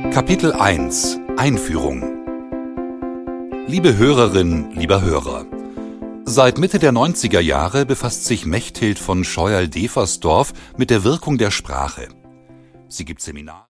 Kapitel 1 – Einführung. Liebe Hörerin, lieber Hörer, seit Mitte der 90er Jahre befasst sich Mechthild von Scheuerl-Deversdorf mit der Wirkung der Sprache. Sie gibt Seminare